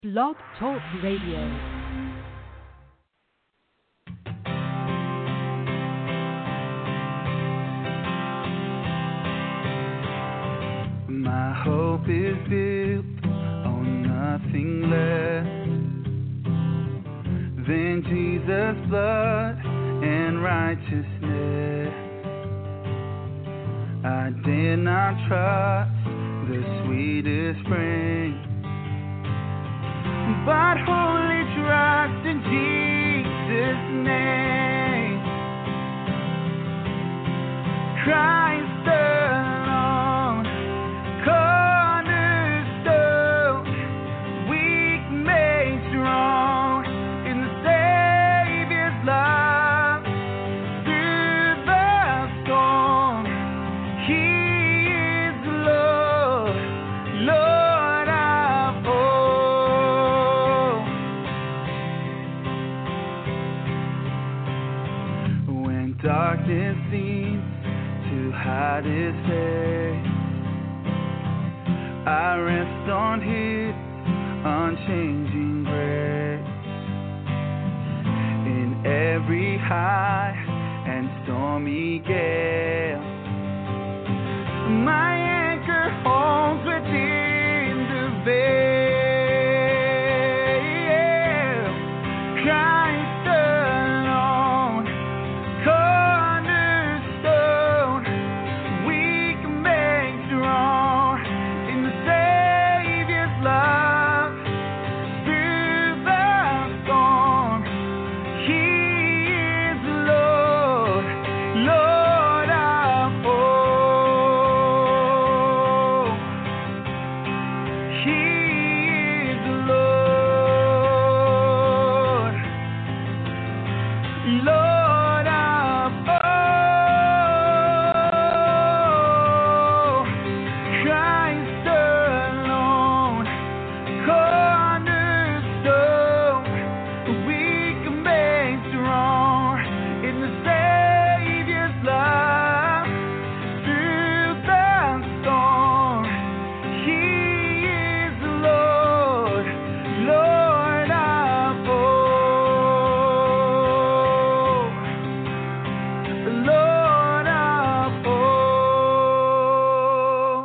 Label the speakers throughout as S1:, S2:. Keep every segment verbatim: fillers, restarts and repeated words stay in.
S1: Blog Talk Radio.
S2: My hope is built on nothing less than Jesus' blood and righteousness. I dare not trust the sweetest frame, but wholly trust in Jesus' name. Christ alone, cornerstone, weak made strong in the Savior's love. Through the storm, He is Lord, Lord of all. When darkness seems to hide His face, I rest on His unchanging grace. In every high and stormy gale, my anchor holds within the veil. Christ alone, cornerstone, weak made strong in the Savior's love. Through the storm, He is Lord, Lord of all. He is Lord, Lord of all. Christ alone, cornerstone, weak made strong in the Savior's love. Through the storm, He is Lord, Lord of all, Lord of all.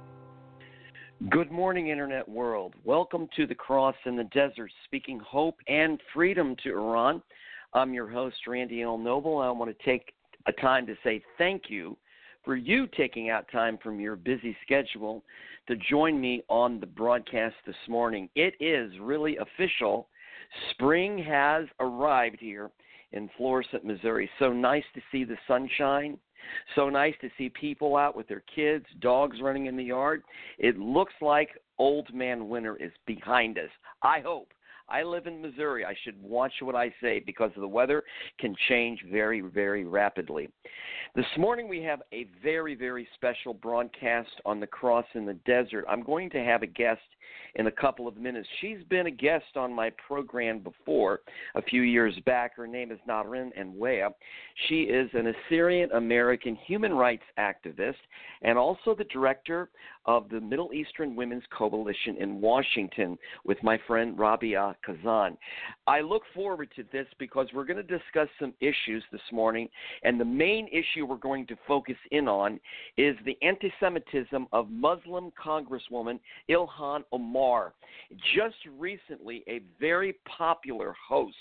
S3: Good morning, Internet world. Welcome to the Cross in the Desert, speaking hope and freedom to Iran. I'm your host, Randy L. Noble. I want to take a time to say thank you for you taking out time from your busy schedule to join me on the broadcast this morning. It is really official. Spring has arrived here in Florissant, Missouri. So nice to see the sunshine. So nice to see people out with their kids, dogs running in the yard. It looks like old man winter is behind us. I hope. I live in Missouri. I should watch what I say because the weather can change very, very rapidly. This morning we have a very, very special broadcast on the Cross in the Desert. I'm going to have a guest in a couple of minutes. She's been a guest on my program before a few years back. Her name is Naren Enwea. She is an Assyrian-American human rights activist and also the director of the Middle Eastern Women's Coalition in Washington with my friend Rabia Kazan. I look forward to this because we're going to discuss some issues this morning, and the main issue we're going to focus in on is the anti-Semitism of Muslim Congresswoman Ilhan Omar. Just recently, a very popular host,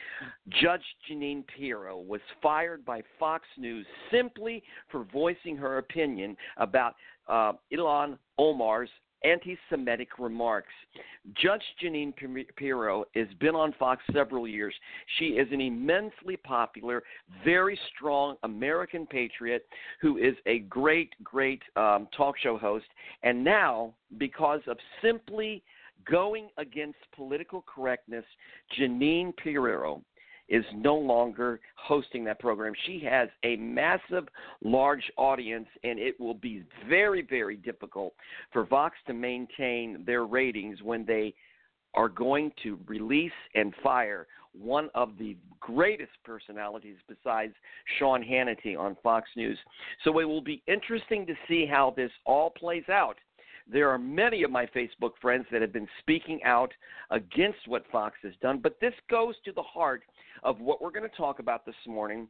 S3: Judge Jeanine Pirro, was fired by Fox News simply for voicing her opinion about uh, Ilhan Omar's anti-Semitic remarks. Judge Jeanine Pirro has been on Fox several years. She is an immensely popular, very strong American patriot who is a great, great um, talk show host. And now, because of simply going against political correctness, Jeanine Pirro is no longer hosting that program. She has a massive, large audience, and it will be very, very difficult for Vox to maintain their ratings when they are going to release and fire one of the greatest personalities besides Sean Hannity on Fox News. So it will be interesting to see how this all plays out. there are many of my Facebook friends that have been speaking out against what Fox has done, but this goes to the heart of what we're going to talk about this morning,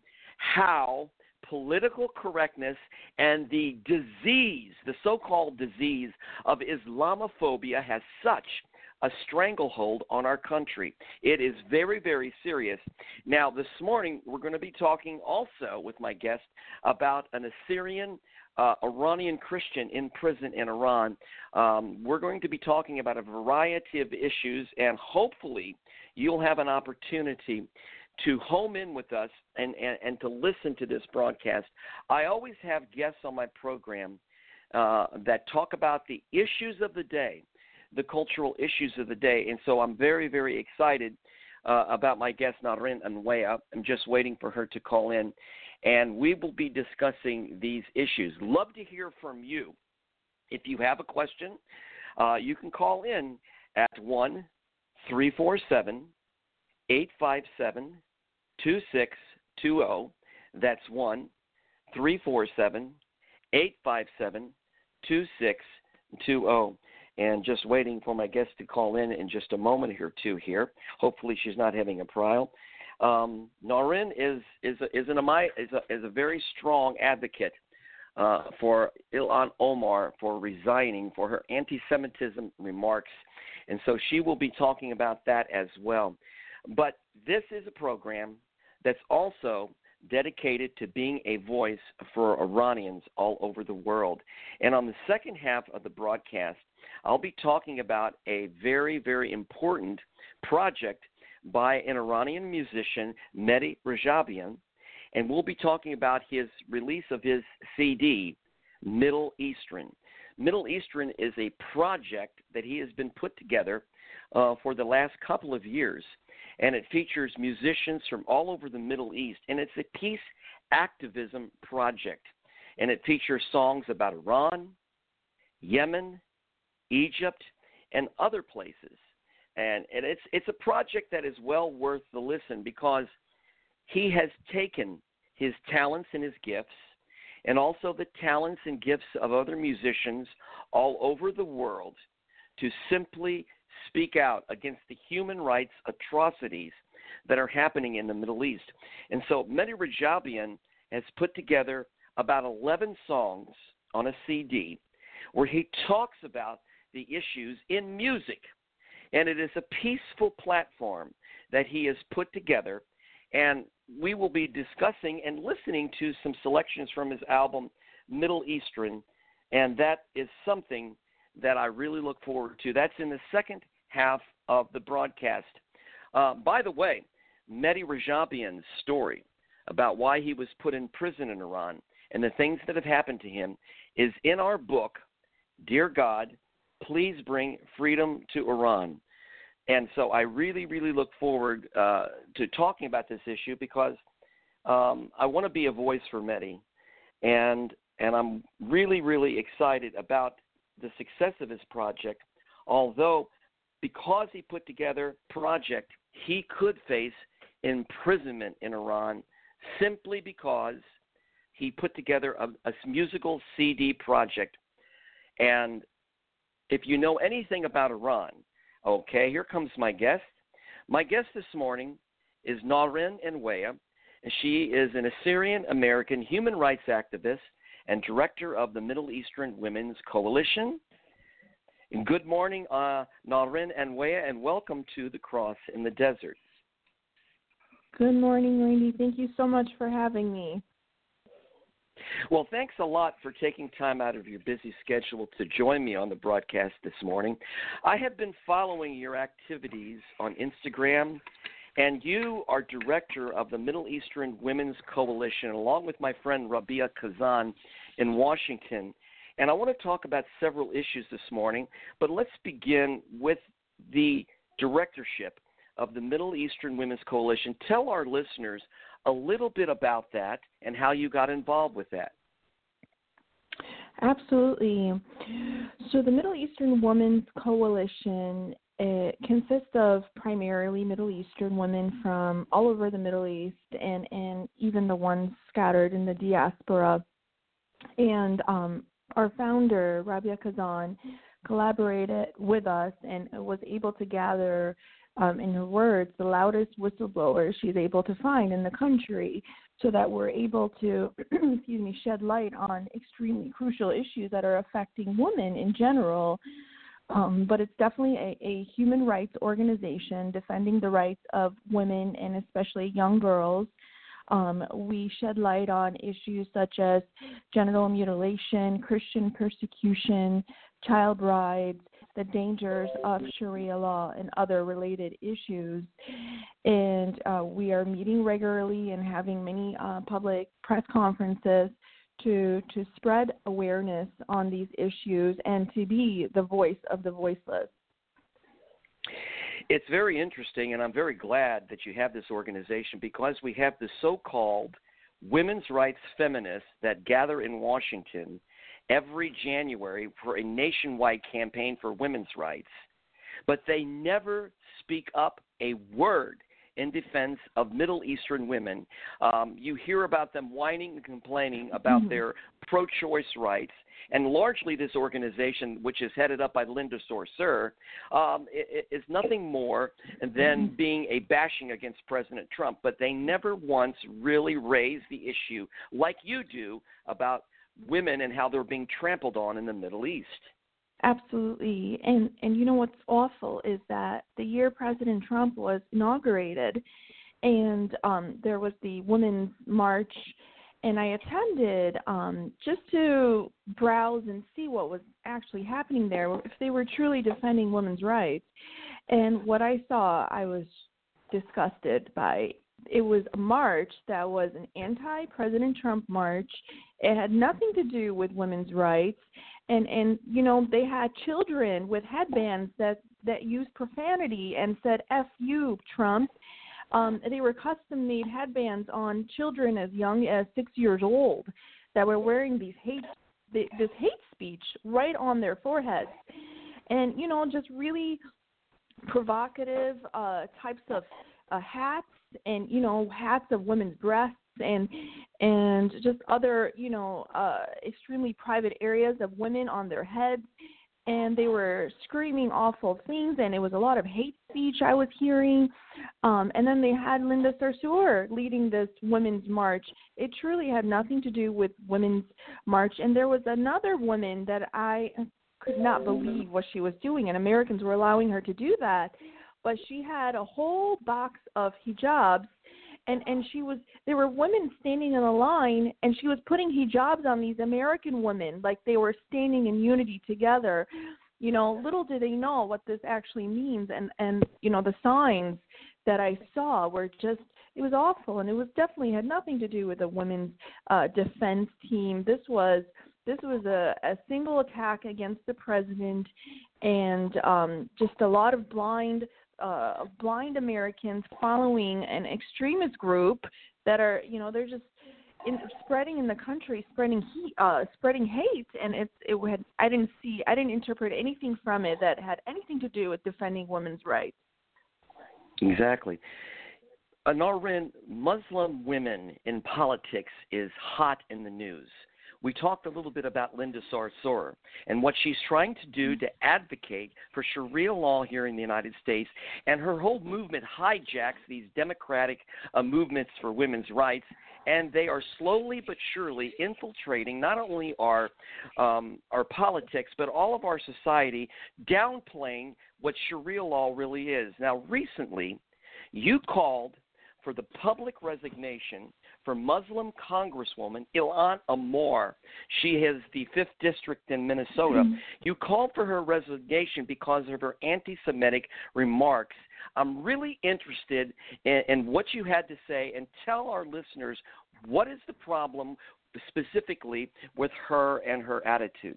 S3: how political correctness and the disease, the so-called disease of Islamophobia has such a stranglehold on our country. It is very, very serious. Now, this morning, we're going to be talking also with my guest about an Assyrian uh, Iranian Christian in prison in Iran. Um, we're going to be talking about a variety of issues, and hopefully you'll have an opportunity to home in with us and, and, and to listen to this broadcast. I always have guests on my program uh, that talk about the issues of the day, the cultural issues of the day. And so I'm very, very excited uh, about my guest, Naryn Anwea. I'm just waiting for her to call in, and we will be discussing these issues. Love to hear from you. If you have a question, uh, you can call in at one three four seven, eight five seven, two six two zero. That's one three four seven, eight five seven, two six two zero. And just waiting for my guest to call in in just a moment or two here. Hopefully she's not having a trial. Um, Naryn is is a, is, an, is, a, is a very strong advocate uh, for Ilhan Omar for resigning for her anti-Semitism remarks. And so she will be talking about that as well. But this is a program that's also dedicated to being a voice for Iranians all over the world. And on the second half of the broadcast, I'll be talking about a very, very important project by an Iranian musician, Mehdi Rajabian, and we'll be talking about his release of his C D, Middle Eastern. Middle Eastern is a project that he has been put together uh, for the last couple of years, and it features musicians from all over the Middle East, and it's a peace activism project, and it features songs about Iran, Yemen, Egypt, and other places. And, and it's it's a project that is well worth the listen because he has taken his talents and his gifts and also the talents and gifts of other musicians all over the world to simply speak out against the human rights atrocities that are happening in the Middle East. And so Mehdi Rajabian has put together about eleven songs on a C D where he talks about the issues in music. And it is a peaceful platform that he has put together. And we will be discussing and listening to some selections from his album, Middle Eastern. And that is something that I really look forward to. That's in the second half of the broadcast. Uh, by the way, Mehdi Rajabian's story about why he was put in prison in Iran and the things that have happened to him is in our book, Dear God, Please Bring Freedom to Iran. And so I really, really look forward uh, to talking about this issue because um, I want to be a voice for Mehdi. And, and I'm really, really excited about the success of his project, although because he put together a project, he could face imprisonment in Iran simply because he put together a, a musical C D project. And if you know anything about Iran, okay, here comes my guest. My guest this morning is Naryn Anwea, and she is an Assyrian-American human rights activist and director of the Middle Eastern Women's Coalition. And good morning, uh, Naryn Anwea, and welcome to The Cross in the Desert.
S4: Good morning, Randy. Thank you so much for having me.
S3: Well, thanks a lot for taking time out of your busy schedule to join me on the broadcast this morning. I have been following your activities on Instagram, and you are director of the Middle Eastern Women's Coalition, along with my friend Rabia Kazan in Washington. And I want to talk about several issues this morning, but let's begin with the directorship of the Middle Eastern Women's Coalition. Tell our listeners a little bit about that and how you got involved with that.
S4: Absolutely. So the Middle Eastern Women's Coalition it consists of primarily Middle Eastern women from all over the Middle East and, and even the ones scattered in the diaspora. And um, our founder, Rabia Kazan, collaborated with us and was able to gather, um, in her words, the loudest whistleblowers she's able to find in the country, so that we're able to, excuse me, shed light on extremely crucial issues that are affecting women in general. Um, but it's definitely a, a human rights organization defending the rights of women and especially young girls. Um, we shed light on issues such as genital mutilation, Christian persecution, child brides, the dangers of Sharia law, and other related issues. And uh, we are meeting regularly and having many uh, public press conferences to to spread awareness on these issues and to be the voice of the voiceless.
S3: It's very interesting, and I'm very glad that you have this organization, because we have the so-called women's rights feminists that gather in Washington every January for a nationwide campaign for women's rights, but they never speak up a word in defense of Middle Eastern women. Um, you hear about them whining and complaining about mm-hmm. their pro-choice rights, and largely this organization, which is headed up by Linda Sarsour, um, is nothing more than mm-hmm. being a bashing against President Trump, but they never once really raise the issue like you do about women and how they're being trampled on in the Middle East.
S4: Absolutely. And and you know what's awful is that the year President Trump was inaugurated and um, there was the Women's March, and I attended um, just to browse and see what was actually happening there, if they were truly defending women's rights. And what I saw, I was disgusted by. It was a march that was an anti-President Trump march. It had nothing to do with women's rights. And, and you know, they had children with headbands that, that used profanity and said, F you, Trump. Um, they were custom-made headbands on children as young as six years old that were wearing these hate, this hate speech right on their foreheads. And, you know, just really provocative uh, types of uh, hats and, you know, hats of women's breasts and and just other, you know, uh, extremely private areas of women on their heads. And they were screaming awful things, and it was a lot of hate speech I was hearing. Um, and then they had Linda Sarsour leading this women's march. It truly had nothing to do with women's march. And there was another woman that I could not believe what she was doing, and Americans were allowing her to do that. But she had a whole box of hijabs, and, and she was there were women standing in a line, and she was putting hijabs on these American women like they were standing in unity together. You know, little did they know what this actually means, and, and you know, the signs that I saw were just, it was awful, and it was definitely had nothing to do with a women's uh, defense team. This was This was a, a single attack against the president, and um, just a lot of blind uh, blind Americans following an extremist group that are, you know, they're just in, spreading in the country, spreading heat, uh, spreading hate, and it's it had I didn't see I didn't interpret anything from it that had anything to do with defending women's rights.
S3: Exactly. Anarwin, Muslim women in politics is hot in the news. We talked a little bit about Linda Sarsour and what she's trying to do to advocate for Sharia law here in the United States, and her whole movement hijacks these democratic uh, movements for women's rights, and they are slowly but surely infiltrating not only our um, our politics but all of our society, downplaying what Sharia law really is. Now, recently, you called for the public resignation for Muslim Congresswoman Ilhan Omar. She is the fifth District in Minnesota. Mm-hmm. You called for her resignation because of her anti-Semitic remarks. I'm really interested in, in what you had to say, and tell our listeners, what is the problem specifically with her and her attitudes?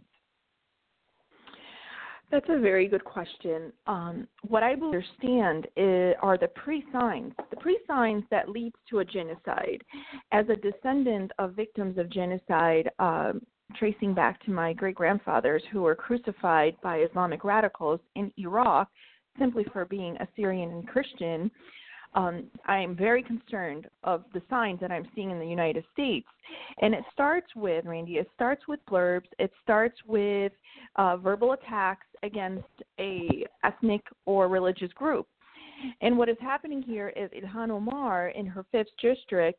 S4: That's a very good question. Um, what I understand is, are the pre-signs, the pre-signs that leads to a genocide. As a descendant of victims of genocide, um, tracing back to my great-grandfathers who were crucified by Islamic radicals in Iraq simply for being Assyrian and Christian, um, I am very concerned of the signs that I'm seeing in the United States. And it starts with, Randy, it starts with blurbs. It starts with uh, verbal attacks against a ethnic or religious group. And what is happening here is Ilhan Omar in her fifth district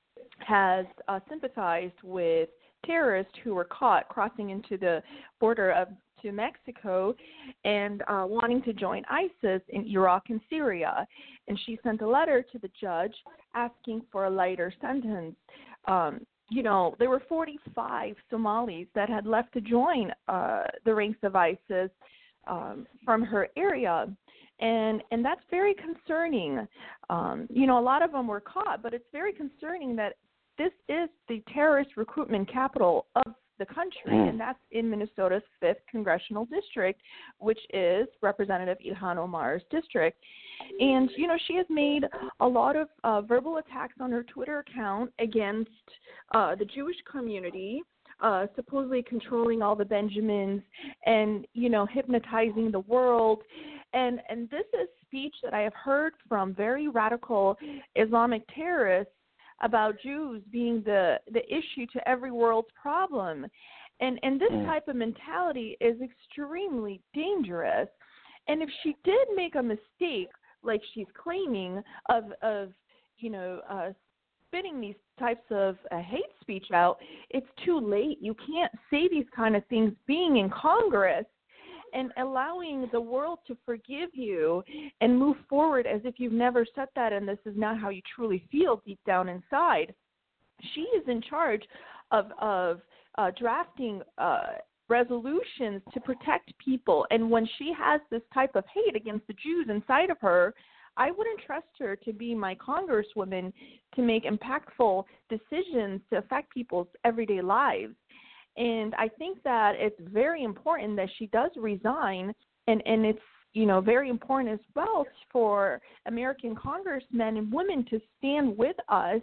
S4: has uh, sympathized with terrorists who were caught crossing into the border of to Mexico and uh, wanting to join ISIS in Iraq and Syria. And she sent a letter to the judge asking for a lighter sentence. Um, you know, there were forty-five Somalis that had left to join uh, the ranks of ISIS um, from her area. And and that's very concerning. Um, you know, a lot of them were caught, but it's very concerning that this is the terrorist recruitment capital of the country, and that's in Minnesota's fifth congressional district, which is Representative Ilhan Omar's district. And, you know, she has made a lot of uh, verbal attacks on her Twitter account against uh, the Jewish community, uh, supposedly controlling all the Benjamins and, you know, hypnotizing the world. And, and this is speech that I have heard from very radical Islamic terrorists about Jews being the, the issue to every world's problem. And and this mm. type of mentality is extremely dangerous. And if she did make a mistake, like she's claiming, of, of you know, uh, spitting these types of uh, hate speech out, it's too late. You can't say these kind of things being in Congress and allowing the world to forgive you and move forward as if you've never said that and this is not how you truly feel deep down inside. She is in charge of, of uh, drafting uh, resolutions to protect people. And when she has this type of hate against the Jews inside of her, I wouldn't trust her to be my congresswoman to make impactful decisions to affect people's everyday lives. And I think that it's very important that she does resign, and, and it's, you know, very important as well for American congressmen and women to stand with us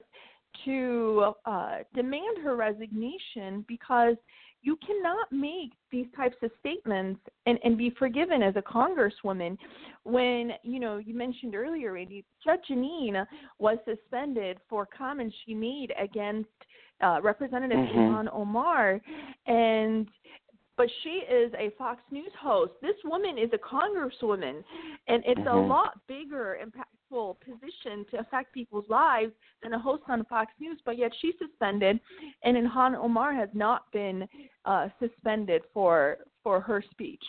S4: to uh, demand her resignation, because you cannot make these types of statements and, and be forgiven as a congresswoman. When, you know, you mentioned earlier, Randy, Judge Jeanine was suspended for comments she made against Uh, Representative mm-hmm. Ilhan Omar, and but she is a Fox News host. This woman is a congresswoman, and it's mm-hmm. a lot bigger, impactful position to affect people's lives than a host on Fox News, but yet she's suspended, and Ilhan Omar has not been uh, suspended for for her speech.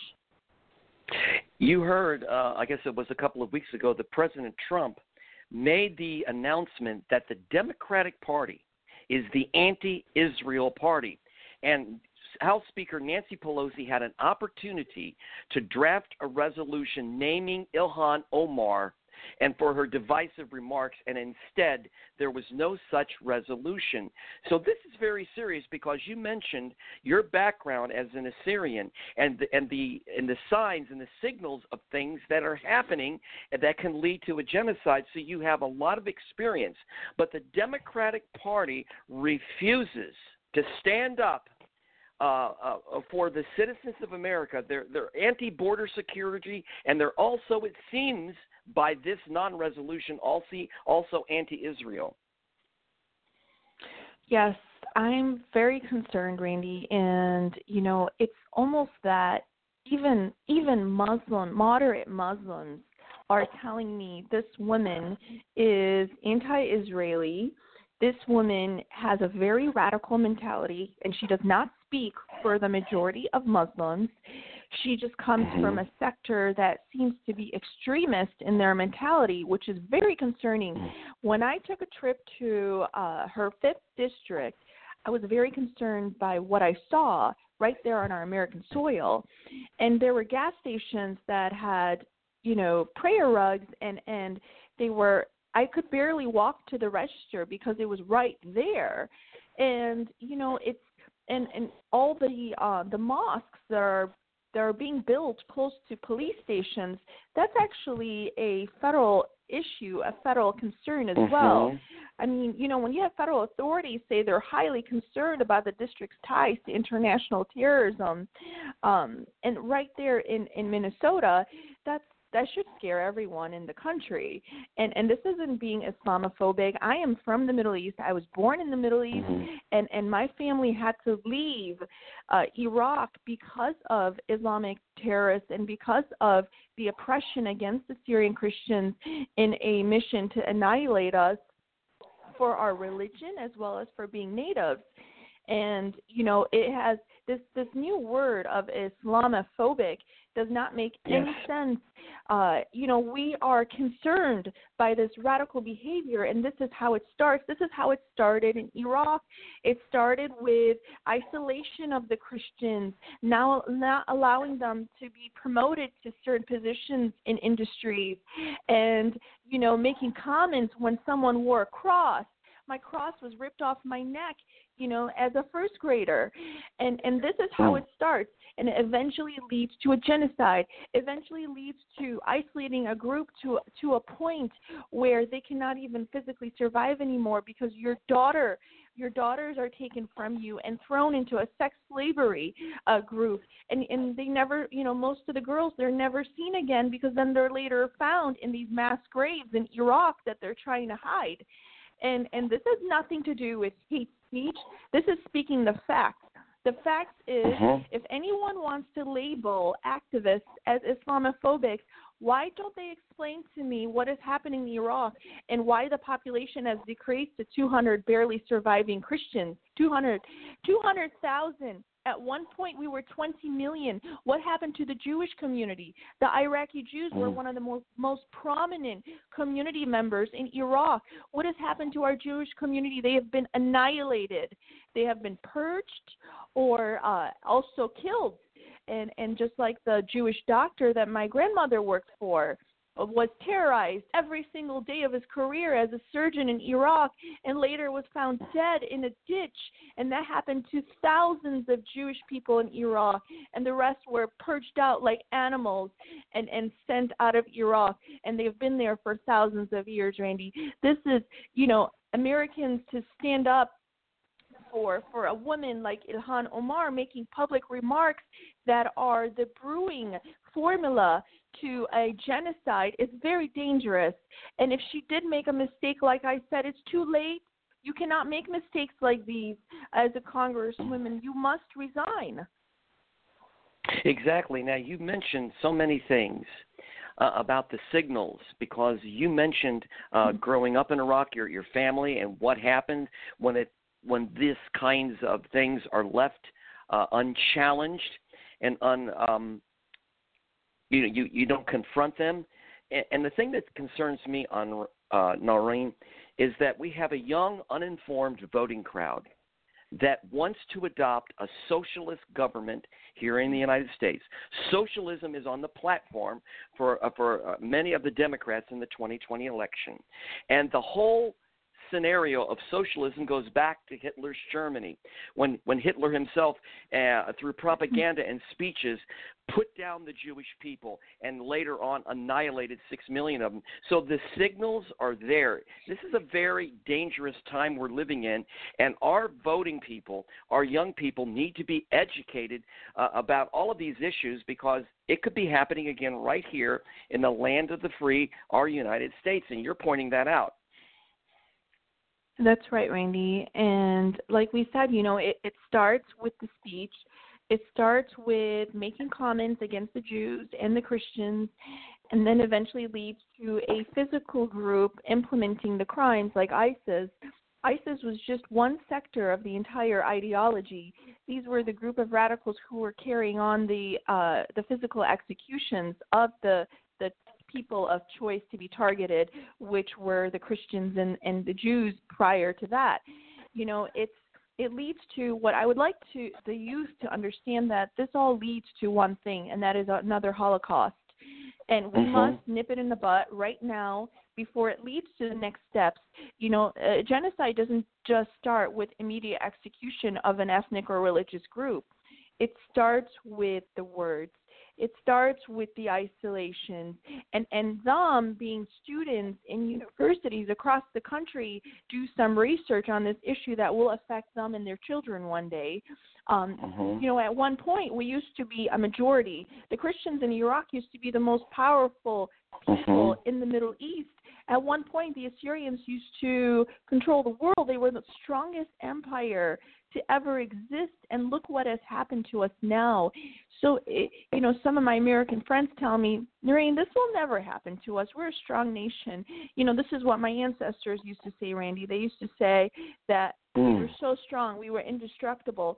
S3: You heard, uh, I guess it was a couple of weeks ago, that President Trump made the announcement that the Democratic Party is the anti-Israel party. And House Speaker Nancy Pelosi had an opportunity to draft a resolution naming Ilhan Omar and for her divisive remarks, and instead there was no such resolution. So this is very serious, because you mentioned your background as an Assyrian and the, and the and the signs and the signals of things that are happening that can lead to a genocide. So you have a lot of experience. But the Democratic Party refuses to stand up Uh, uh, for the citizens of America. They're, they're anti-border security, and they're also, it seems, by this non-resolution, also, also anti-Israel.
S4: Yes, I'm very concerned, Randy, and, you know, it's almost that even even Muslim, moderate Muslims are telling me this woman is anti-Israeli. This woman has a very radical mentality, and she does not speak for the majority of Muslims. She just comes mm-hmm. from a sector that seems to be extremist in their mentality, which is very concerning. When I took a trip to uh, her fifth district, I was very concerned by what I saw right there on our American soil. And there were gas stations that had, you know, prayer rugs, and, and they were I could barely walk to the register because it was right there. And, you know, it's and, and all the uh, the mosques that are that are being built close to police stations, that's actually a federal issue, a federal concern as mm-hmm. well. I mean, you know, when you have federal authorities say they're highly concerned about the district's ties to international terrorism, um, and right there in, in Minnesota, that's that should scare everyone in the country. And and this isn't being Islamophobic. I am from the Middle East. I was born in the Middle East,
S3: Mm-hmm.
S4: and, and my family had to leave uh, Iraq because of Islamic terrorists and because of the oppression against the Syrian Christians in a mission to annihilate us for our religion as well as for being natives. And, you know, it has this, this new word of Islamophobic does not make
S3: Yes.
S4: any sense. Uh, you know, we are concerned by this radical behavior, and this is how it starts. This is how it started in Iraq. It started with isolation of the Christians, now not allowing them to be promoted to certain positions in industries, and, you know, making comments when someone wore a cross. My cross was ripped off my neck, you know, as a first grader. And and this is how it starts. And it eventually leads to a genocide, eventually leads to isolating a group to to a point where they cannot even physically survive anymore because your daughter, your daughters are taken from you and thrown into a sex slavery uh, group. And, and they never, you know, most of the girls, they're never seen again because then they're later found in these mass graves in Iraq that they're trying to hide. And and this has nothing to do with hate speech. This is speaking the facts. The fact is,
S3: Mm-hmm.
S4: if anyone wants to label activists as Islamophobic, why don't they explain to me what is happening in Iraq and why the population has decreased to two hundred barely surviving Christians, two hundred, two hundred thousand. At one point, we were twenty million. What happened to the Jewish community? The Iraqi Jews were one of the most, most prominent community members in Iraq. What has happened to our Jewish community? They have been annihilated. They have been purged or uh, also killed. And, and just like the Jewish doctor that my grandmother worked for, was terrorized every single day of his career as a surgeon in Iraq and later was found dead in a ditch. And that happened to thousands of Jewish people in Iraq. And the rest were purged out like animals and, and sent out of Iraq. And they've been there for thousands of years, Randy. This is, you know, Americans to stand up for for a woman like Ilhan Omar making public remarks that are the brewing formula to a genocide is very dangerous. And if she did make a mistake, like I said, it's too late. You cannot make mistakes like these as a congresswoman. You must resign.
S3: Exactly. Now, you mentioned so many things uh, about the signals because you mentioned uh, mm-hmm. growing up in Iraq, your your family, and what happened when it when these kinds of things are left uh, unchallenged and un, um, you, you you don't confront them. And, and the thing that concerns me on uh, Noreen is that we have a young, uninformed voting crowd that wants to adopt a socialist government here in the United States. Socialism is on the platform for uh, for uh, many of the Democrats in the twenty twenty election, and the whole scenario of socialism goes back to Hitler's Germany, when when Hitler himself, uh, through propaganda and speeches, put down the Jewish people and later on annihilated six million of them. So the signals are there. This is a very dangerous time we're living in, and our voting people, our young people, need to be educated uh, about all of these issues because it could be happening again right here in the land of the free, our United States, and you're pointing that out.
S4: That's right, Randy. And like we said, you know, it, it starts with the speech. It starts with making comments against the Jews and the Christians, and then eventually leads to a physical group implementing the crimes like ISIS. ISIS was just one sector of the entire ideology. These were the group of radicals who were carrying on the uh, the physical executions of the the people of choice to be targeted, which were the Christians and, and the Jews prior to that. You know, it's it leads to what I would like to the youth to understand, that this all leads to one thing, and that is another Holocaust. And we
S3: mm-hmm.
S4: must nip it in the butt right now before it leads to the next steps. You know, uh, genocide doesn't just start with immediate execution of an ethnic or religious group. It starts with the words. it starts with the isolation, and, and them being students in universities across the country do some research on this issue that will affect them and their children one day. Um, mm-hmm. You know, at one point we used to be a majority. The Christians in Iraq used to be the most powerful people mm-hmm. in the Middle East. At one point, the Assyrians used to control the world. They were the strongest empire to ever exist, and look what has happened to us now. So, it, you know, some of my American friends tell me, Noreen, this will never happen to us. We're a strong nation. You know, this is what my ancestors used to say, Randy. They used to say that mm. we were so strong, we were indestructible.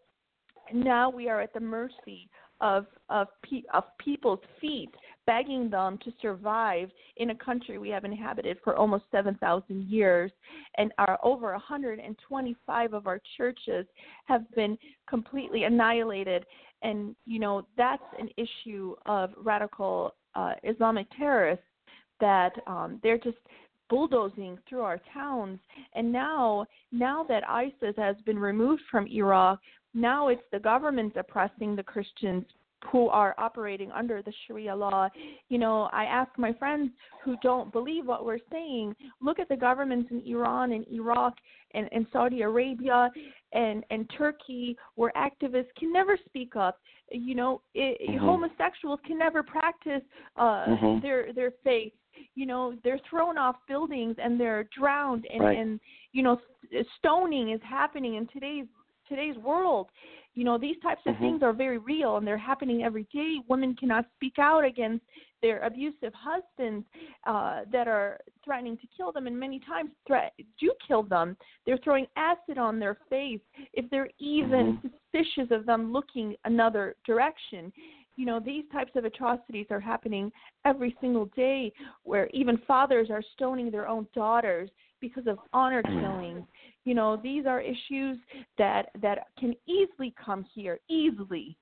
S4: Now we are at the mercy of of, pe- of people's feet, begging them to survive in a country we have inhabited for almost seven thousand years, and our over one hundred twenty-five of our churches have been completely annihilated. And, you know, that's an issue of radical uh, Islamic terrorists that um, they're just bulldozing through our towns. And now, now that ISIS has been removed from Iraq, now it's the government oppressing the Christians who are operating under the Sharia law. You know, I ask my friends who don't believe what we're saying, look at the governments in Iran and Iraq and, and Saudi Arabia and, and Turkey, where activists can never speak up. You know, it, mm-hmm. homosexuals can never practice uh, mm-hmm. their their faith. You know, they're thrown off buildings and they're drowned, and, right. and you know, stoning is happening in today's today's world. You know, these types of mm-hmm. things are very real, and they're happening every day. Women cannot speak out against their abusive husbands uh, that are threatening to kill them, and many times threat do kill them. They're throwing acid on their face if they're even mm-hmm. suspicious of them looking another direction. You know, these types of atrocities are happening every single day, where even fathers are stoning their own daughters because of honor killings. You know, these are issues that that can easily come here, easily.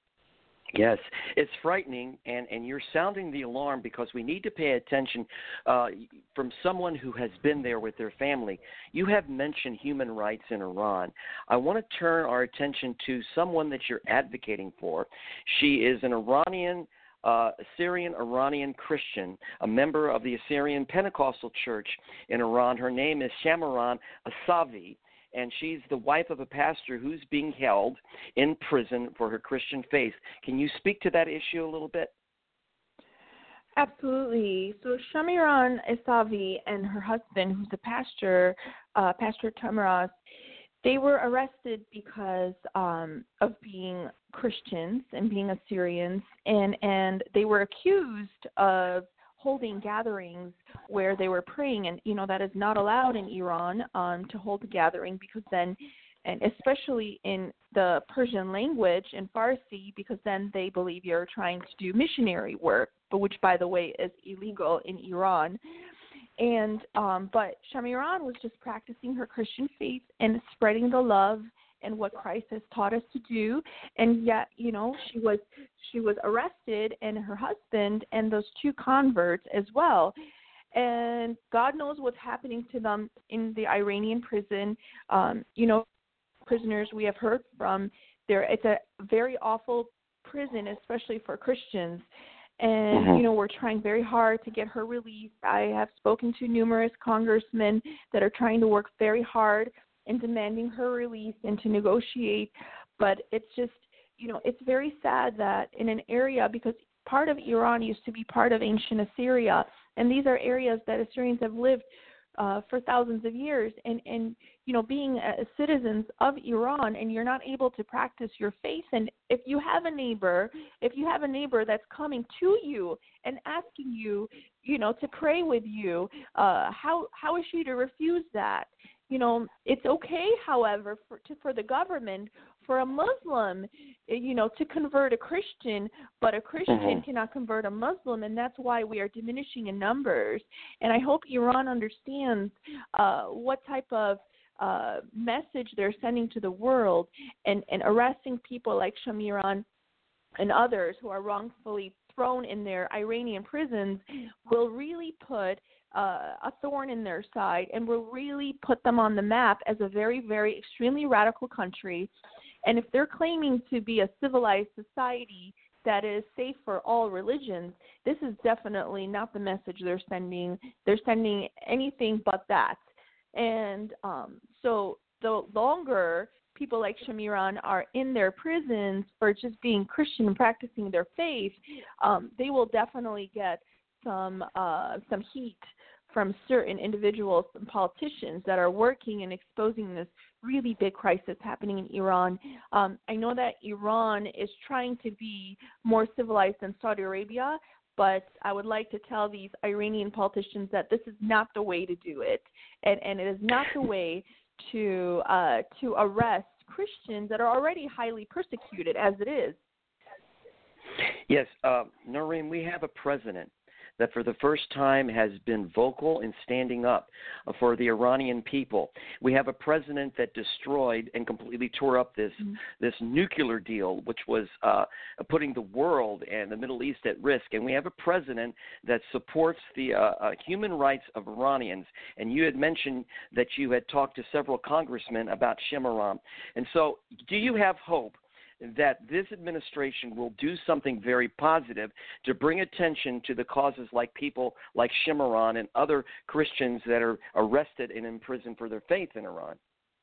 S3: Yes, it's frightening, and, and you're sounding the alarm, because we need to pay attention uh, from someone who has been there with their family. You have mentioned human rights in Iran. I want to turn our attention to someone that you're advocating for. She is an Iranian Uh, Assyrian Iranian Christian, a member of the Assyrian Pentecostal Church in Iran. Her name is Shamiran Asavi, and she's the wife of a pastor who's being held in prison for her Christian faith. Can you speak to that issue a little bit?
S4: Absolutely. So Shamiran Asavi and her husband, who's a pastor, uh, Pastor Tamaras, they were arrested because um, of being Christians and being Assyrians, and, and they were accused of holding gatherings where they were praying, and, you know, that is not allowed in Iran um, to hold a gathering, because then, and especially in the Persian language in Farsi, because then they believe you're trying to do missionary work, but which, by the way, is illegal in Iran. And um, but Shamiran was just practicing her Christian faith and spreading the love and what Christ has taught us to do. And yet, you know, she was she was arrested, and her husband and those two converts as well. And God knows what's happening to them in the Iranian prison. Um, you know, prisoners we have heard from there. It's a very awful prison, especially for Christians. And, mm-hmm. you know, we're trying very hard to get her released. I have spoken to numerous congressmen that are trying to work very hard in demanding her release and to negotiate. But it's just, you know, it's very sad that in an area, because part of Iran used to be part of ancient Assyria, and these are areas that Assyrians have lived uh, for thousands of years. And, and you know, being uh, citizens of Iran, and you're not able to practice your faith. And if you have a neighbor, if you have a neighbor that's coming to you and asking you, you know, to pray with you, uh, how how is she to refuse that? You know, it's okay, however, for to, for the government, for a Muslim, you know, to convert a Christian, but a Christian mm-hmm. cannot convert a Muslim, and that's why we are diminishing in numbers. And I hope Iran understands uh, what type of uh, message they're sending to the world, and, and arresting people like Shamiran and others who are wrongfully thrown in their Iranian prisons will really put Uh, a thorn in their side, and will really put them on the map as a very, very extremely radical country. And if they're claiming to be a civilized society, that is safe for all religions, this is definitely not the message they're sending. They're sending anything but that. And um, so the longer people like Shamiran are in their prisons for just being Christian and practicing their faith, um, they will definitely get some uh, some heat from certain individuals and politicians that are working and exposing this really big crisis happening in Iran. Um, I know that Iran is trying to be more civilized than Saudi Arabia, but I would like to tell these Iranian politicians that this is not the way to do it, and, and it is not the way to uh, to arrest Christians that are already highly persecuted as it is.
S3: Yes, uh, Noreen, we have a president that for the first time has been vocal in standing up for the Iranian people. We have a president that destroyed and completely tore up this mm-hmm. this nuclear deal, which was uh, putting the world and the Middle East at risk. And we have a president that supports the uh, uh, human rights of Iranians. And you had mentioned that you had talked to several congressmen about Shamiran. And so do you have hope that this administration will do something very positive to bring attention to the causes like people like Shamiran and other Christians that are arrested and imprisoned for their faith in Iran?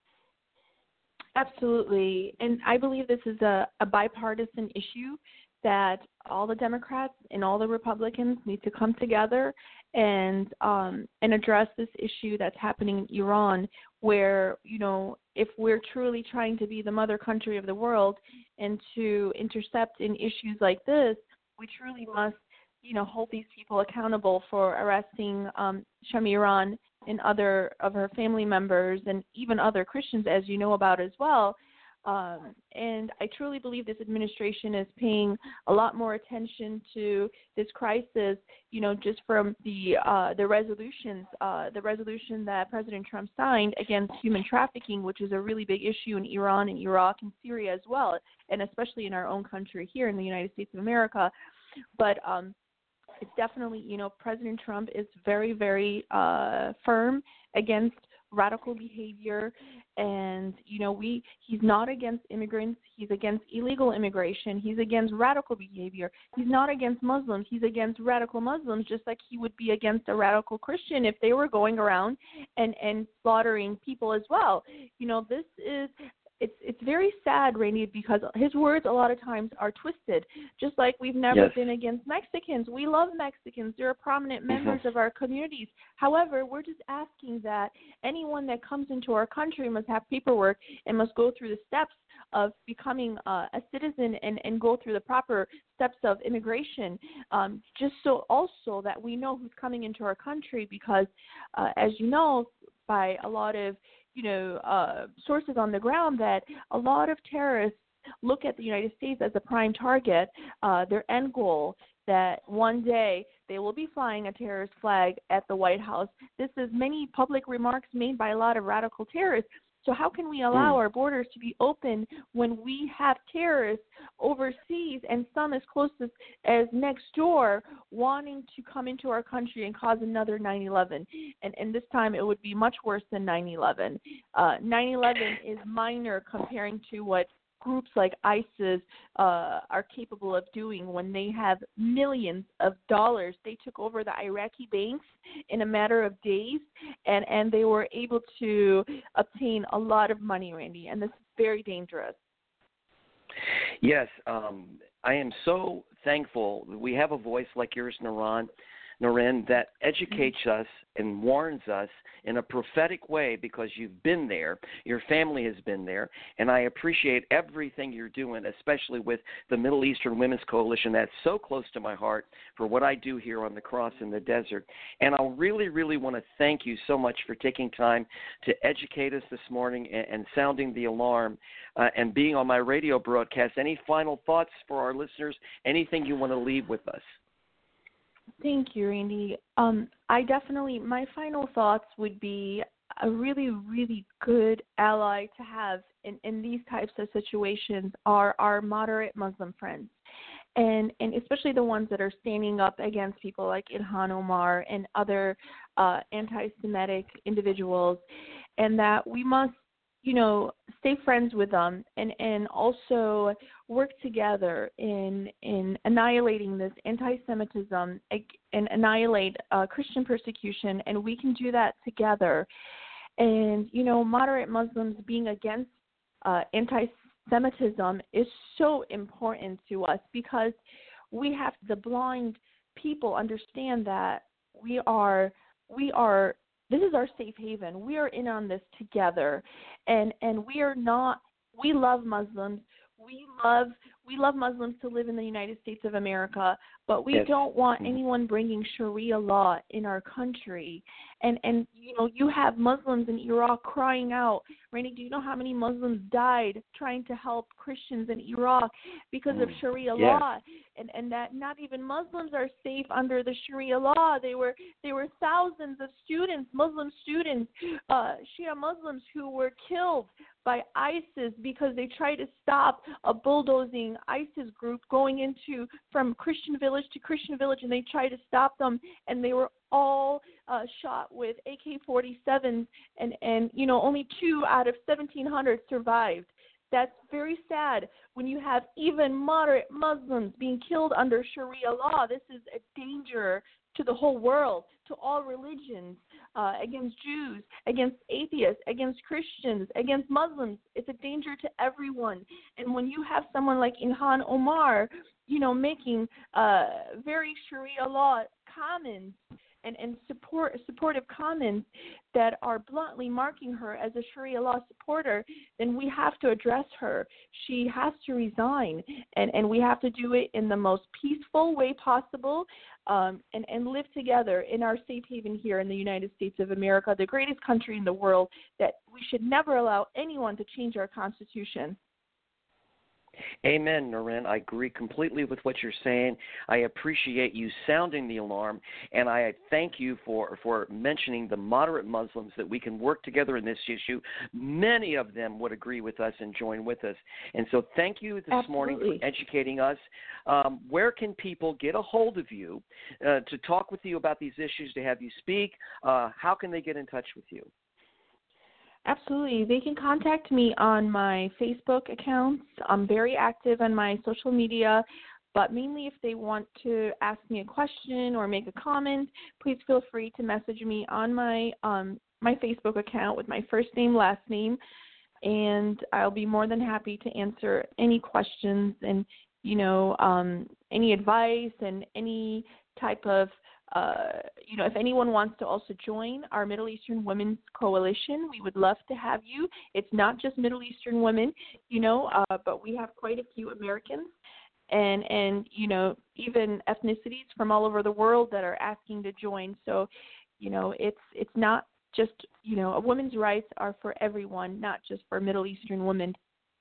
S4: Absolutely. And I believe this is a, a bipartisan issue that all the Democrats and all the Republicans need to come together and um, and address this issue that's happening in Iran, where, you know, if we're truly trying to be the mother country of the world and to intercept in issues like this, we truly must, you know, hold these people accountable for arresting um, Shamiran and other of her family members and even other Christians, as you know about as well. Um, and I truly believe this administration is paying a lot more attention to this crisis, you know, just from the uh, the resolutions, uh, the resolution that President Trump signed against human trafficking, which is a really big issue in Iran and Iraq and Syria as well, and especially in our own country here in the United States of America. But um, it's definitely, you know, President Trump is very, very uh, firm against radical behavior, and you know we he's not against immigrants, he's against illegal immigration, he's against radical behavior, he's not against Muslims, he's against radical Muslims, just like he would be against a radical Christian if they were going around and and slaughtering people as well. You know, this is It's it's very sad, Randy, because his words a lot of times are twisted, just like we've never
S3: yes.
S4: been against Mexicans. We love Mexicans. They're prominent members mm-hmm. of our communities. However, we're just asking that anyone that comes into our country must have paperwork and must go through the steps of becoming uh, a citizen and, and go through the proper steps of immigration, um, just so also that we know who's coming into our country because, uh, as you know, by a lot of you know, uh, sources on the ground that a lot of terrorists look at the United States as a prime target, uh, their end goal that one day they will be flying a terrorist flag at the White House. This is many public remarks made by a lot of radical terrorists. So how can we allow mm. our borders to be open when we have terrorists overseas and some as close as, as next door wanting to come into our country and cause another nine eleven? And, and this time it would be much worse than nine eleven. Uh, nine eleven is minor comparing to what groups like ISIS uh, are capable of doing when they have millions of dollars. They took over the Iraqi banks in a matter of days, and, and they were able to obtain a lot of money, Randy, and this is very dangerous.
S3: Yes, um, I am so thankful that we have a voice like yours, Naran, Noreen, that educates us and warns us in a prophetic way because you've been there, your family has been there, and I appreciate everything you're doing, especially with the Middle Eastern Women's Coalition. That's so close to my heart for what I do here on the Cross in the Desert. And I really, really want to thank you so much for taking time to educate us this morning and, and sounding the alarm uh, and being on my radio broadcast. Any final thoughts for our listeners? Anything you want to leave with us?
S4: Thank you, Randy. Um, I definitely, my final thoughts would be a really, really good ally to have in, in these types of situations are our moderate Muslim friends. And, and especially the ones that are standing up against people like Ilhan Omar and other uh, anti-Semitic individuals, and that we must you know, stay friends with them and, and also work together in in annihilating this anti-Semitism and annihilate uh, Christian persecution, and we can do that together. And, you know, moderate Muslims being against uh, anti-Semitism is so important to us because we have the blind people understand that we are we are this is our safe haven. We are in on this together, and and we are not. We love Muslims. We love we love Muslims to live in the United States of America, but we
S3: Yes.
S4: don't want anyone bringing Sharia law in our country. And and you know, you have Muslims in Iraq crying out. Randy, do you know how many Muslims died trying to help Christians in Iraq because mm. of Sharia
S3: yes.
S4: law? And and that not even Muslims are safe under the Sharia law. They were they were thousands of students, Muslim students, uh, Shia Muslims who were killed by ISIS because they tried to stop a bulldozing ISIS group going into from Christian village to Christian village, and they tried to stop them, and they were all uh, shot with A K forty-sevens, and, and, you know, only two out of seventeen hundred survived. That's very sad when you have even moderate Muslims being killed under Sharia law. This is a danger to the whole world, to all religions, uh, against Jews, against atheists, against Christians, against Muslims. It's a danger to everyone. And when you have someone like Ilhan Omar, you know, making uh, very Sharia law comments and, and support supportive comments that are bluntly marking her as a Sharia law supporter, then we have to address her. She has to resign, and, and we have to do it in the most peaceful way possible, um, and, and live together in our safe haven here in the United States of America, the greatest country in the world, that we should never allow anyone to change our Constitution.
S3: Amen, Naren. I agree completely with what you're saying. I appreciate you sounding the alarm, and I thank you for, for mentioning the moderate Muslims, that we can work together in this issue. Many of them would agree with us and join with us. And so thank you this
S4: Absolutely.
S3: morning for educating us. Um, where can people get a hold of you uh, to talk with you about these issues, to have you speak? Uh, how can they get in touch with you?
S4: Absolutely. They can contact me on my Facebook accounts. I'm very active on my social media, but mainly if they want to ask me a question or make a comment, please feel free to message me on my um, my Facebook account with my first name, last name, and I'll be more than happy to answer any questions and, you know, um, any advice and any type of Uh, you know, if anyone wants to also join our Middle Eastern Women's Coalition, we would love to have you. It's not just Middle Eastern women, you know, uh, but we have quite a few Americans and, and, you know, even ethnicities from all over the world that are asking to join. So, you know, it's it's not just, you know, women's rights are for everyone, not just for Middle Eastern women.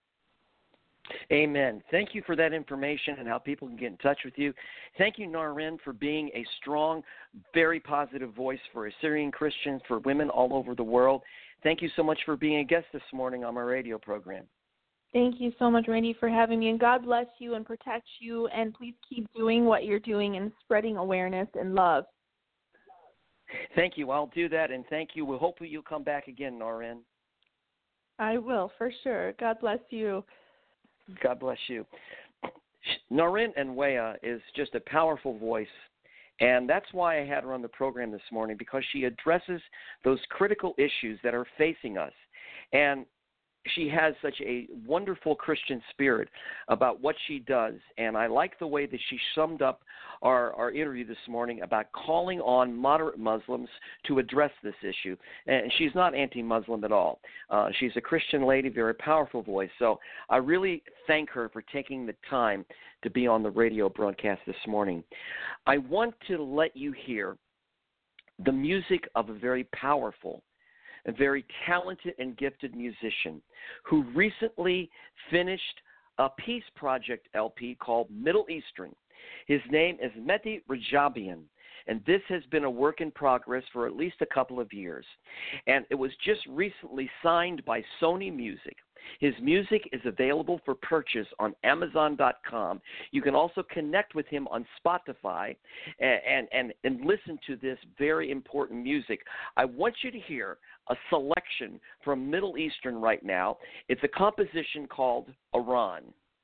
S3: Amen. Thank you for that information and how people can get in touch with you. Thank you, Naren, for being a strong, very positive voice for Assyrian Christians, for women all over the world. Thank you so much for being a guest this morning on my radio program.
S4: Thank you so much, Randy, for having me, and God bless you and protect you, and please keep doing what you're doing and spreading awareness and love.
S3: Thank you. I'll do that, and thank you. We'll hopefully you'll come back again, Naren.
S4: I will, for sure. God bless you.
S3: God bless you. Naren Enwea is just a powerful voice, and that's why I had her on the program this morning, because she addresses those critical issues that are facing us. And she has such a wonderful Christian spirit about what she does, and I like the way that she summed up our, our interview this morning about calling on moderate Muslims to address this issue. And she's not anti-Muslim at all. Uh, she's a Christian lady, very powerful voice. So I really thank her for taking the time to be on the radio broadcast this morning. I want to let you hear the music of a very powerful, a very talented and gifted musician who recently finished a peace project L P called Middle Eastern. His name is Mehdi Rajabian, and this has been a work in progress for at least a couple of years. And it was just recently signed by Sony Music. His music is available for purchase on Amazon dot com. You can also connect with him on Spotify and, and, and, and listen to this very important music. I want you to hear a selection from Middle Eastern right now. It's a composition called Iran.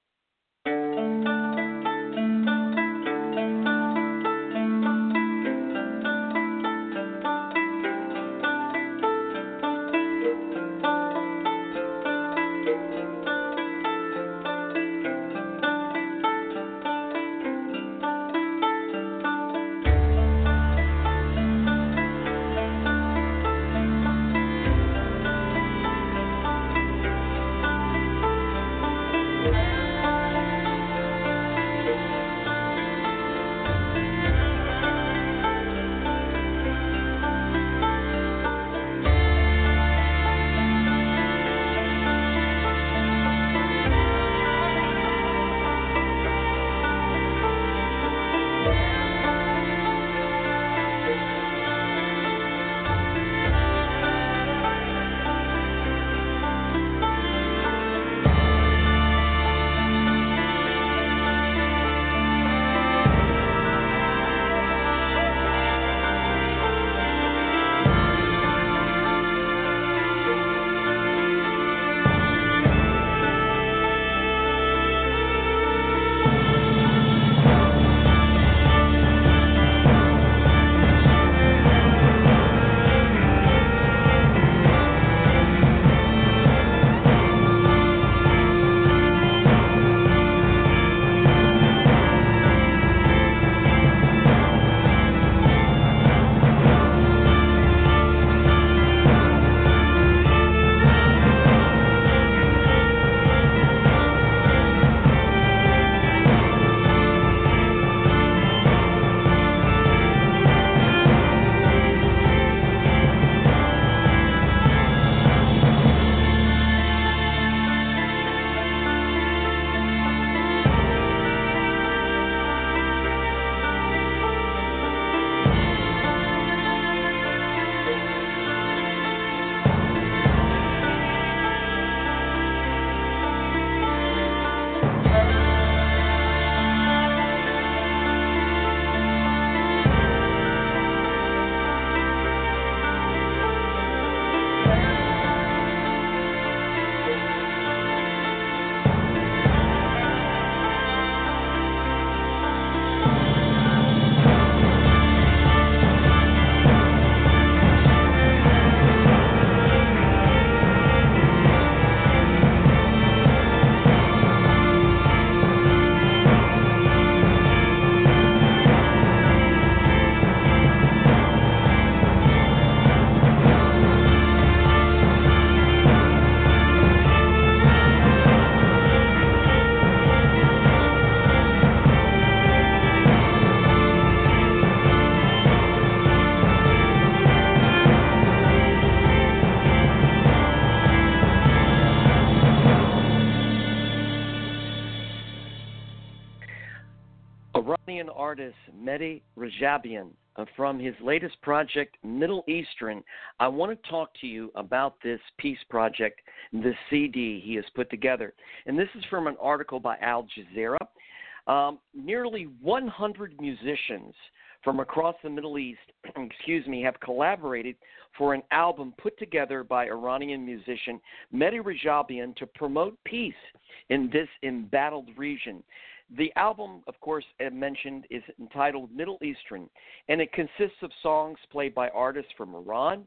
S3: Iranian artist Mehdi Rajabian uh, from his latest project, Middle Eastern. I want to talk to you about this peace project, the C D he has put together. And this is from an article by Al Jazeera. Um, nearly one hundred musicians from across the Middle East, excuse me, have collaborated for an album put together by Iranian musician Mehdi Rajabian to promote peace in this embattled region. The album, of course, as mentioned, is entitled Middle Eastern, and it consists of songs played by artists from Iran,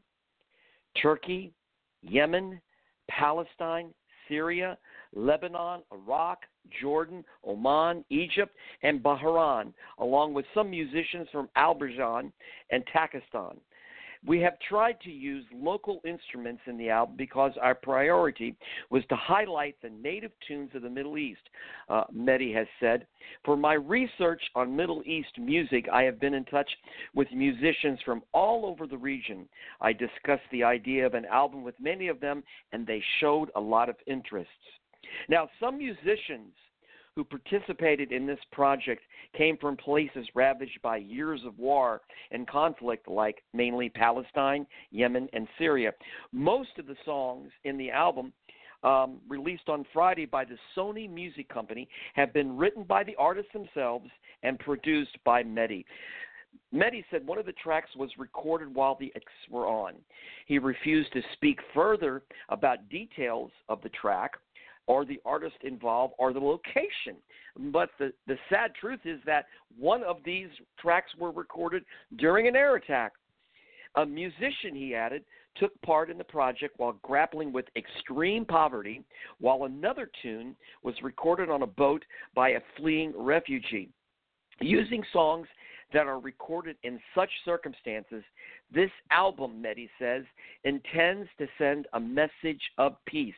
S3: Turkey, Yemen, Palestine, Syria, Lebanon, Iraq, Jordan, Oman, Egypt, and Bahrain, along with some musicians from Azerbaijan and Tajikistan. We have tried to use local instruments in the album because our priority was to highlight the native tunes of the Middle East, uh, Mehdi has said. For my research on Middle East music, I have been in touch with musicians from all over the region. I discussed the idea of an album with many of them, and they showed a lot of interests. Now, some musicians who participated in this project came from places ravaged by years of war and conflict, like mainly Palestine, Yemen, and Syria. Most of the songs in the album, um, released on Friday by the Sony Music Company, have been written by the artists themselves and produced by Mehdi. Mehdi said one of the tracks was recorded while the X were on. He refused to speak further about details of the track or the artist involved or the location. But the, the sad truth is that one of these tracks were recorded during an air attack. A musician, he added, took part in the project while grappling with extreme poverty, while another tune was recorded on a boat by a fleeing refugee. Using songs that are recorded in such circumstances, this album, Mehdi says, intends to send a message of peace.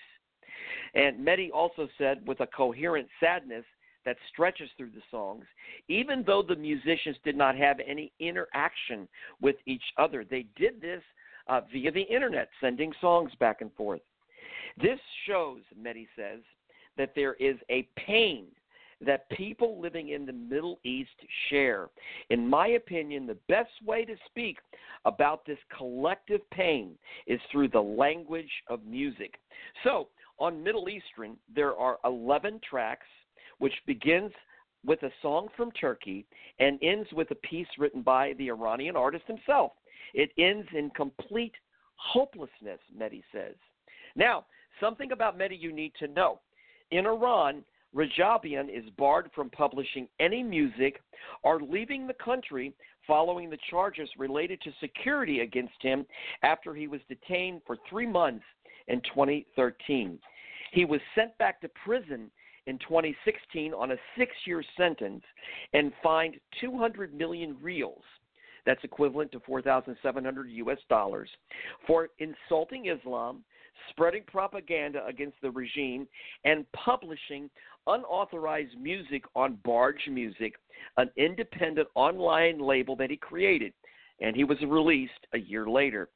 S3: And Mehdi also said, with a coherent sadness that stretches through the songs, even though the musicians did not have any interaction with each other, they did this uh, via the internet, sending songs back and forth. This shows, Mehdi says, that there is a pain that people living in the Middle East share. In my opinion, the best way to speak about this collective pain is through the language of music. So, on Middle Eastern, there are eleven tracks, which begins with a song from Turkey and ends with a piece written by the Iranian artist himself. It ends in complete hopelessness, Mehdi says. Now, something about Mehdi you need to know. In Iran, Rajabian is barred from publishing any music or leaving the country following the charges related to security against him after he was detained for three months in twenty thirteen. He was sent back to prison in twenty sixteen on a six-year sentence and fined two hundred million reals. That's equivalent to four thousand seven hundred U S dollars for insulting Islam, spreading propaganda against the regime, and publishing unauthorized music on Barge Music, an independent online label that he created, and he was released a year later.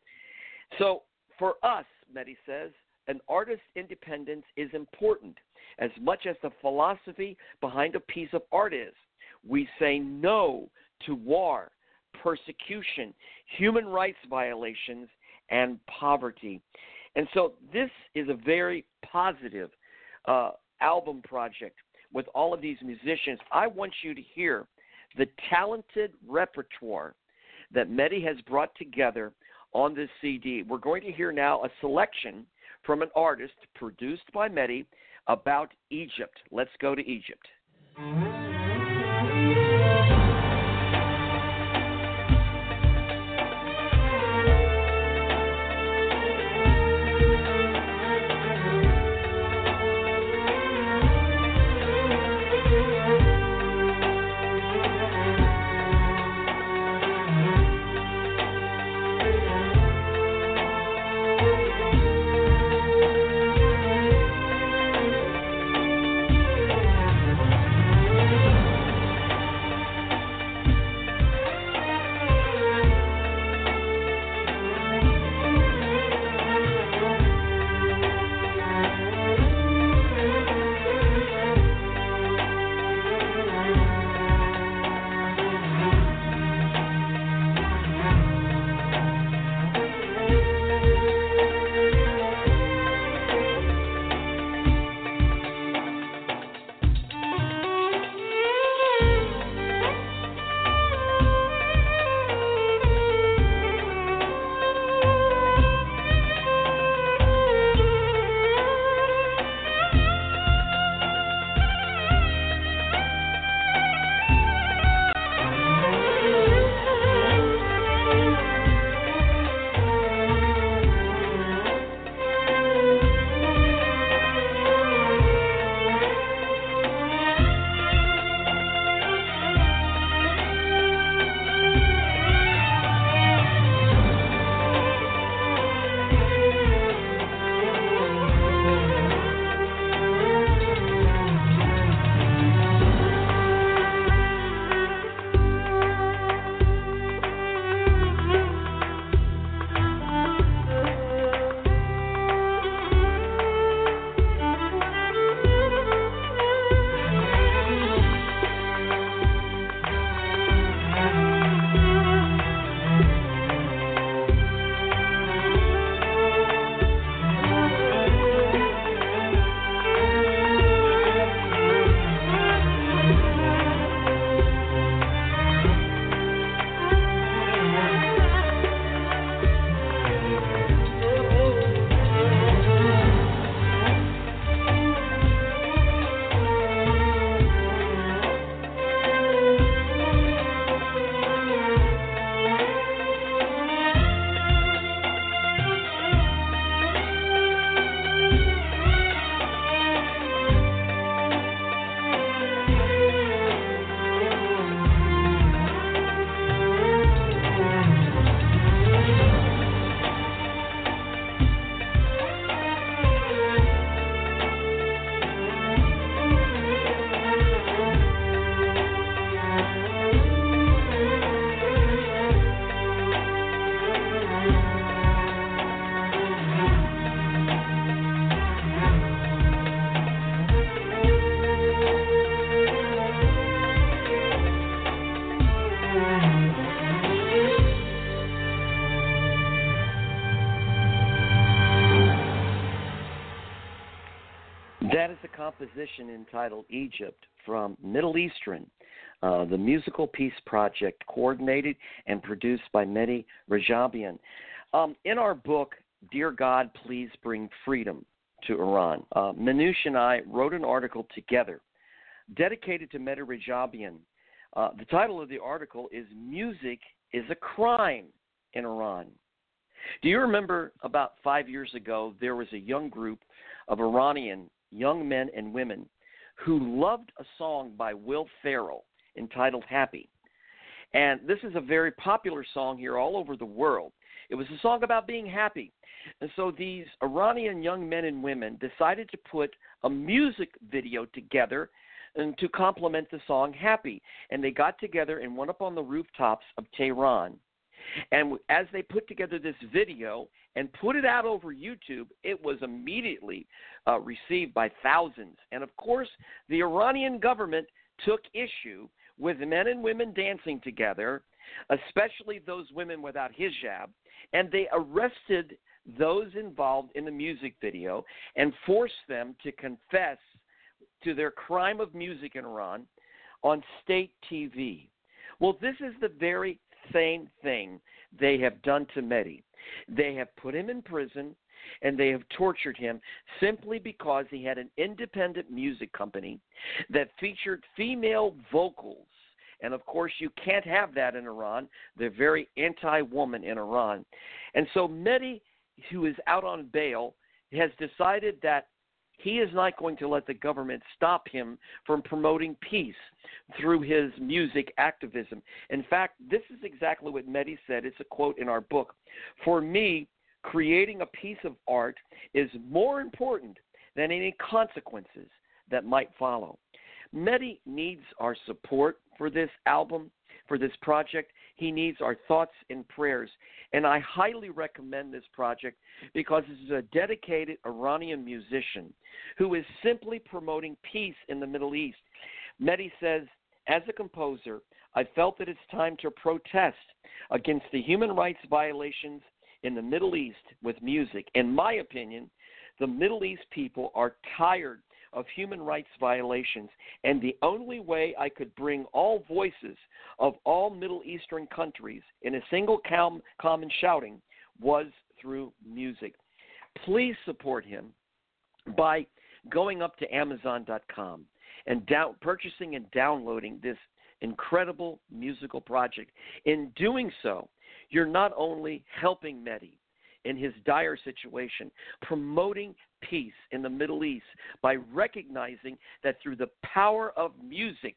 S3: So for us, Mehdi says, an artist's independence is important as much as the philosophy behind a piece of art is. We say no to war, persecution, human rights violations, and poverty. And so this is a very positive uh, album project with all of these musicians. I want you to hear the talented repertoire that Mehdi has brought together on this C D. We're going to hear now a selection from an artist produced by Mehdi about Egypt. Let's go to Egypt.
S5: Thank you.
S3: composition entitled Egypt from Middle Eastern, uh, the Musical Peace Project, coordinated and produced by Mehdi Rajabian. Um, in our book, Dear God, Please Bring Freedom to Iran, uh, Manoush and I wrote an article together dedicated to Mehdi Rajabian. Uh, the title of the article is Music is a Crime in Iran. Do you remember about five years ago, there was a young group of Iranian young men and women who loved a song by Will Ferrell entitled Happy. And this is a very popular song here all over the world. It was a song about being happy. And so these Iranian young men and women decided to put a music video together and to complement the song Happy. And they got together and went up on the rooftops of Tehran. And as they put together this video and put it out over YouTube, it was immediately uh, received by thousands. And, of course, the Iranian government took issue with men and women dancing together, especially those women without hijab, and they arrested those involved in the music video and forced them to confess to their crime of music in Iran on state T V. Well, this is the very same thing they have done to Mehdi. They have put him in prison, and they have tortured him simply because he had an independent music company that featured female vocals. And, of course, you can't have that in Iran. They're very anti-woman in Iran. And so Mehdi, who is out on bail, has decided that he is not going to let the government stop him from promoting peace through his music activism. In fact, this is exactly what Mehdi said. It's a quote in our book. For me, creating a piece of art is more important than any consequences that might follow. Mehdi needs our support for this album, for this project. He needs our thoughts and prayers. And I highly recommend this project because this is a dedicated Iranian musician who is simply promoting peace in the Middle East. Mehdi says, as a composer, I felt that it's time to protest against the human rights violations in the Middle East with music. In my opinion, the Middle East people are tired of human rights violations, and the only way I could bring all voices of all Middle Eastern countries in a single calm, common shouting was through music. Please support him by going up to Amazon dot com and down, purchasing and downloading this incredible musical project. In doing so, you're not only helping Mehdi in his dire situation, promoting peace in the Middle East by recognizing that through the power of music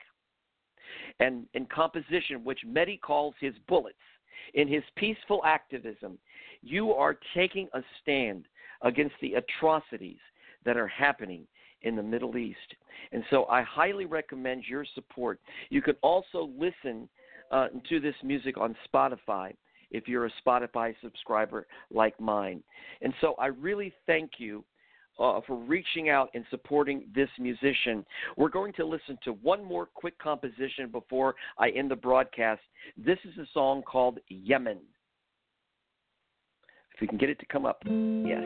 S3: and, and composition, which Mehdi calls his bullets, in his peaceful activism, you are taking a stand against the atrocities that are happening in the Middle East. And so I highly recommend your support. You can also listen uh, to this music on Spotify if you're a Spotify subscriber like mine. And so I really thank you uh, for reaching out and supporting this musician. We're going to listen to one more quick composition before I end the broadcast. This is a song called Yemen. If we can get it to come up. Yes.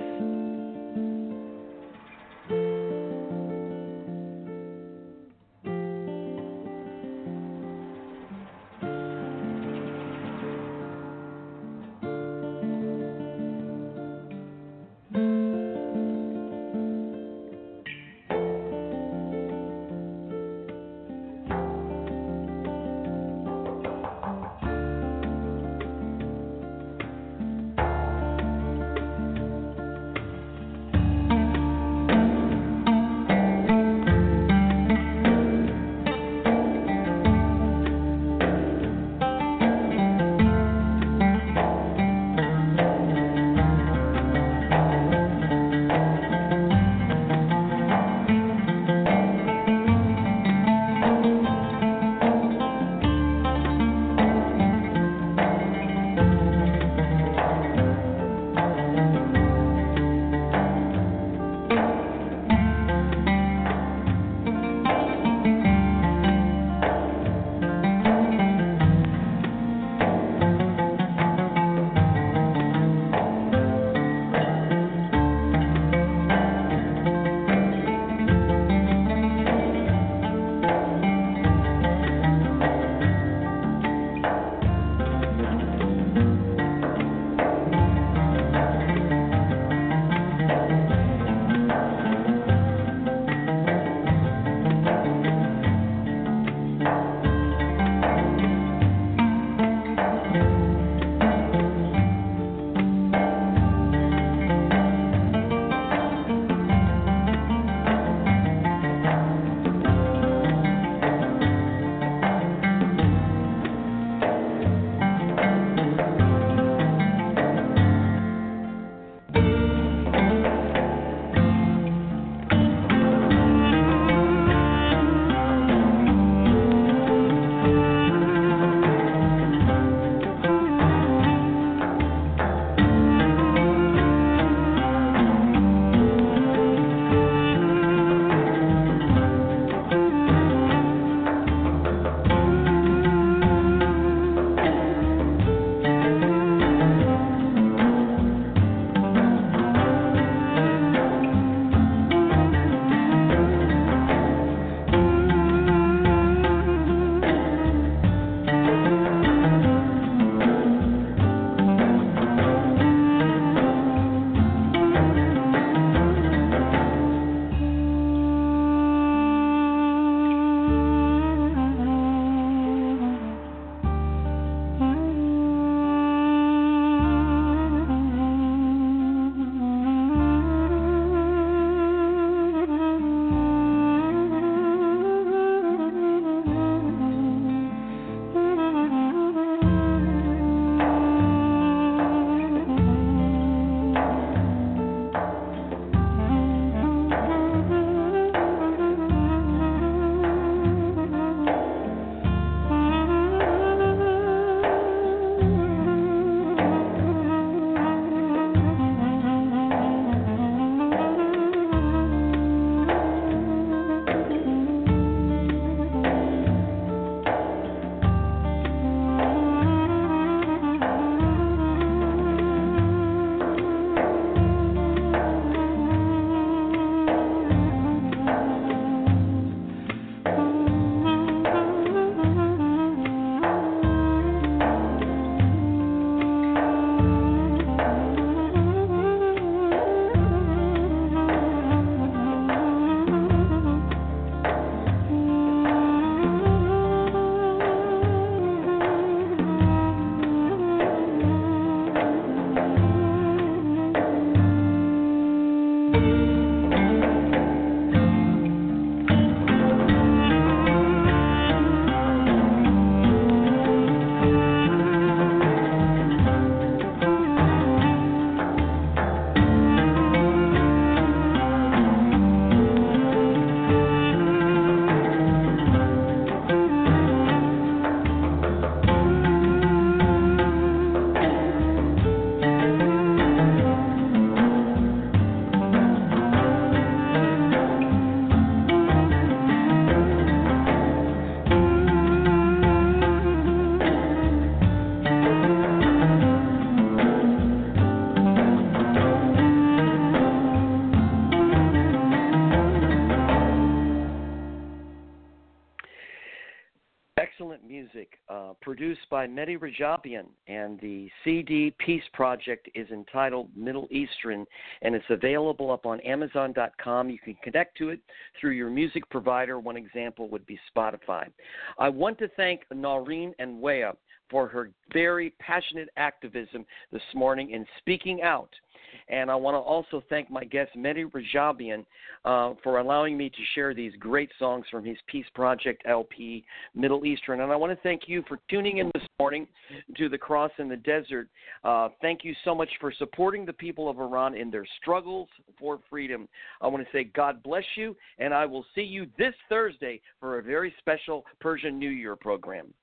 S3: uh, produced by Mehdi Rajabian, and the C D Peace Project is entitled Middle Eastern, and it's available up on Amazon dot com. You can connect to it through your music provider. One example would be Spotify. I want to thank Noreen and Weah for her very passionate activism this morning in speaking out. And I want to also thank my guest, Mehdi Rajabian, uh, for allowing me to share these great songs from his Peace Project L P, Middle Eastern. And I want to thank you for tuning in this morning to The Cross in the Desert. Uh, thank you so much for supporting the people of Iran in their struggles for freedom. I want to say God bless you, and I will see you this Thursday for a very special Persian New Year program.